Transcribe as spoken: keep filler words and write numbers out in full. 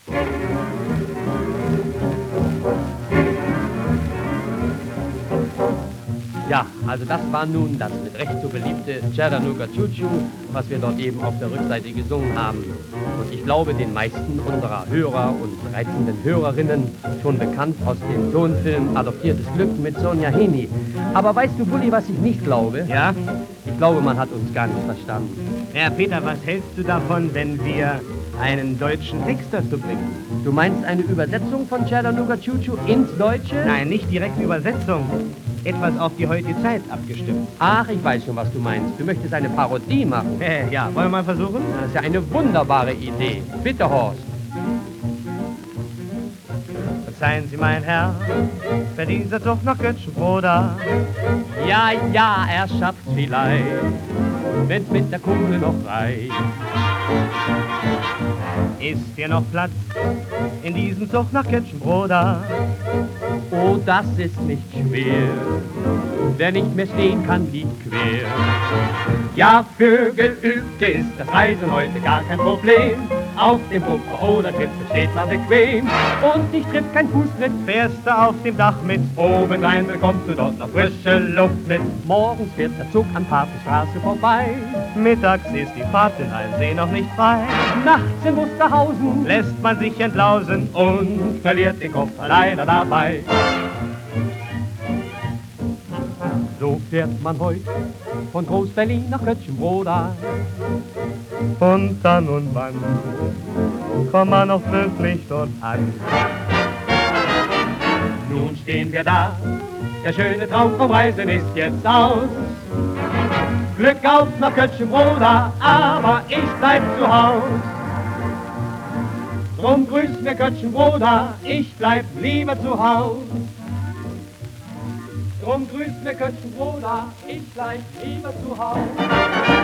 Ja, also das war nun das mit Recht so beliebte Chattanooga Choo Choo, was wir dort eben auf der Rückseite gesungen haben. Und ich glaube, den meisten unserer Hörer und reizenden Hörerinnen schon bekannt aus dem Tonfilm Adoptiertes Glück mit Sonja Henie. Aber weißt du, Bulli, was ich nicht glaube? Ja? Ich glaube, man hat uns gar nicht verstanden. Herr Peter, was hältst du davon, wenn wir einen deutschen Text dazu bringen? Du meinst eine Übersetzung von Chattanooga Choo Choo ins Deutsche? Nein, nicht direkt Übersetzung. Etwas auf die heutige Zeit abgestimmt. Ach, ich weiß schon, was du meinst. Du möchtest eine Parodie machen. Äh, ja, wollen wir mal versuchen? Das ist ja eine wunderbare Idee. Bitte, Horst. Verzeihen Sie, mein Herr, wer dieser Zug nach Götschenbroda? Ja, ja, er schafft's vielleicht, wenn's mit der Kugel noch reicht. Ist hier noch Platz in diesem Zug nach Götschenbroda? Oh, das ist nicht schwer, wer nicht mehr stehen kann, liegt quer. Ja, für Geübte ist das Reisen heute gar kein Problem. Auf dem Pumper oder Tritt steht man bequem und dich trifft kein Fußtritt. Fährst du auf dem Dach mit? Obendrein bekommst du dort noch frische Luft mit. Morgens fährt der Zug an Papenstraße vorbei. Mittags ist die Fahrt in einem See noch nicht frei. Nachts in Wusterhausen lässt man sich entlausen und verliert den Kopf leider dabei. So fährt man heute von Groß-Berlin nach Götschenbroda. Und dann und wann kommt man noch pünktlich dort an? Nun stehen wir da, der schöne Traum vom Reisen ist jetzt aus. Glück auf nach Götschenbroda, aber ich bleib zu Haus. Drum grüßt mir Götschenbroda, ich bleib lieber zu Haus. Drum grüßt mir Götschenbroda, ich bleib lieber zu Haus.